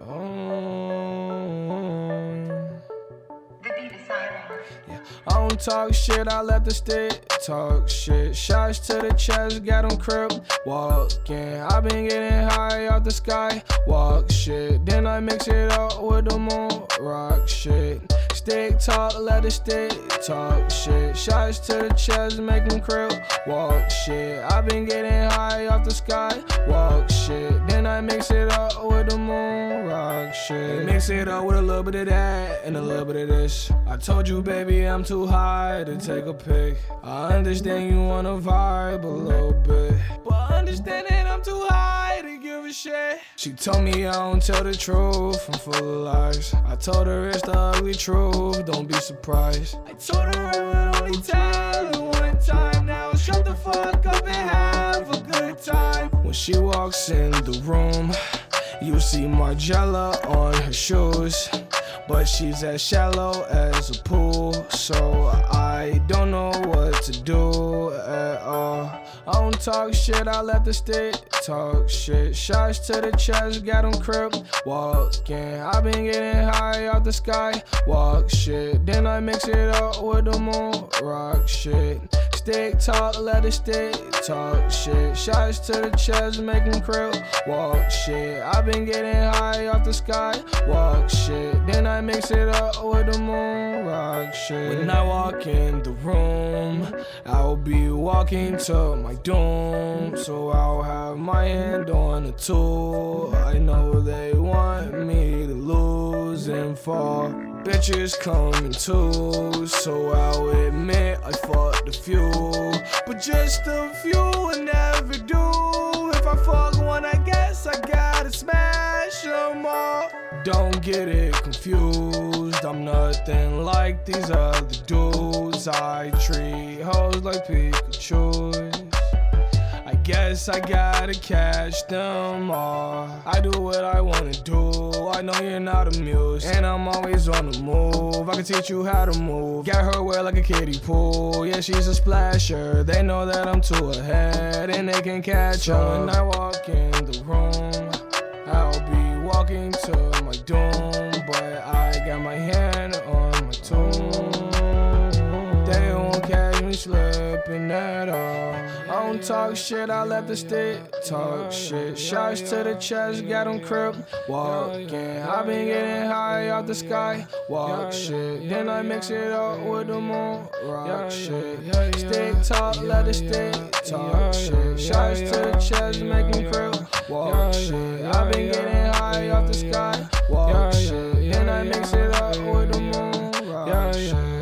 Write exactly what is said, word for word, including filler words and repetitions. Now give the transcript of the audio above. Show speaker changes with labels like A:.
A: Yeah. I don't talk shit, I let the stick talk shit. Shots to the chest, got them crip walking. I been getting high off the sky, walk shit. Then I mix it up with the moon, rock shit. Stick talk, let the stick talk shit. Shots to the chest, make them crip walk shit. I been getting high off the sky, walk shit. Then I mix it up with the moon, rock shit. Mix it up with a little bit of that and a little bit of this. I told you, baby, I'm too high to take a pic. I understand you wanna vibe a little bit, but understand that I'm too high to give a shit. She told me I don't tell the truth, I'm full of lies. I told her it's the ugly truth, don't be surprised. I told her I would only tell her one time. Now shut the fuck up and have a good time. When she walks in the room, you see Margiela on her shoes, but she's as shallow as a pool, so I don't know what to do at all. I don't talk shit, I let the stick talk shit. Shots to the chest, got them crip walking. I been getting high off the sky, walk shit. Then I mix it up with the moon, rock shit. Stick talk, let the stick talk shit. Shots to the chest, make them crip walk shit. I been getting high off the sky, walk shit. Then I mix it up with the moon, rock shit. When I walk in the room, I'll be walking to my doom, so I'll have my hand on the tool. I know they want me to lose and fall. Bitches coming too, so I'll admit I fucked a few, but just a few would never do. If I fuck one, I guess I gotta smash them all. Don't get it confused, I'm nothing like these other dudes. I treat hoes like Pikachu's. I guess I gotta catch them all. I do what I wanna do, I know you're not amused, and I'm always on the move. I can teach you how to move, got her wet like a kiddie pool. Yeah, she's a splasher, they know that I'm too ahead, and they can catch up. When I walk in the room, I'll be walking to my doom, but I got my hand on my tomb. They won't catch me slipping at all. I don't talk shit, I let the stick talk shit. Shots to the chest, got them crip walking. I been getting high off the sky, walk shit. Then I mix it up with the moon, rock shit. Stick talk, let the stick talk shit. Shots to the chest, make them crip walk shit. I been getting high off the sky, walk shit. Then I mix it up with the moon, rock shit.